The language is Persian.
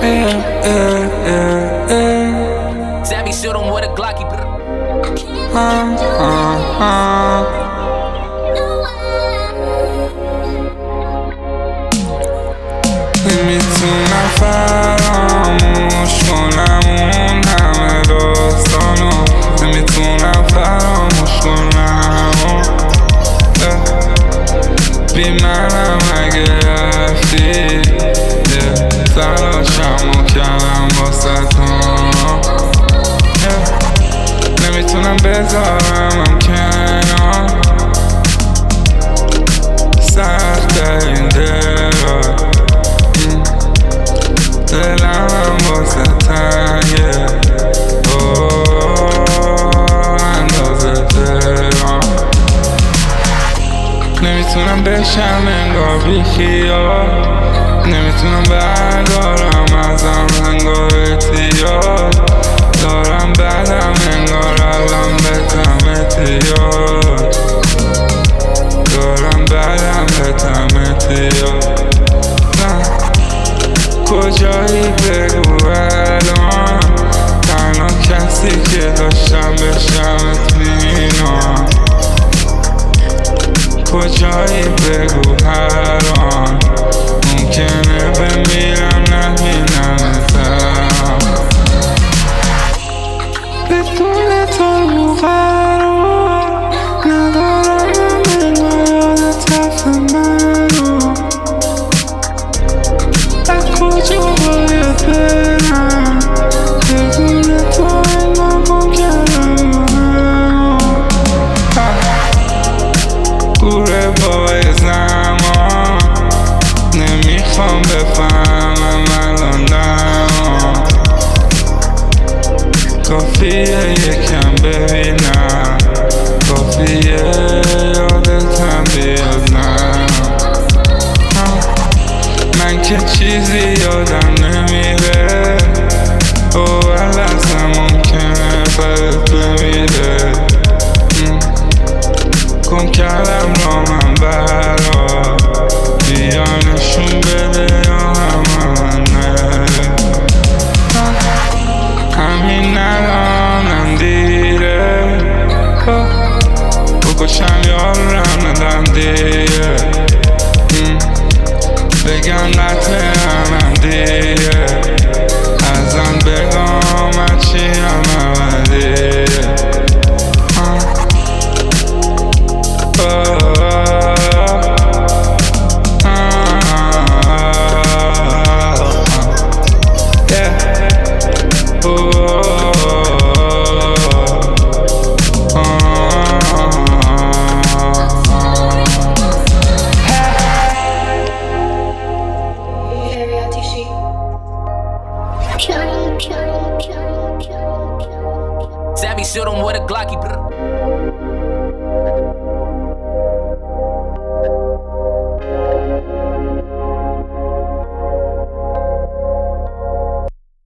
Zabby shoot him with a Glocky. نمیتونم فراموش کنم اون همه داستانو، نمیتونم فراموش کنم بی منم اگه رفتی تلاشمو کردم واسه‌تون، نمیتونم بذارمم کنار سخت این دلم واسه تنگه اندازه دلم، نمیتونم بشم انگار بی خیال، نمیتونم بردارم ازم انگار اعتیاد دارم بدم انگار الان بتم اعتیاد دارم بدم بتم اعتیاد. کجایی بگو الان تنها کسی که داشتم بشم اطمینان، کجایی بگو هر آن ممکنه بمیرم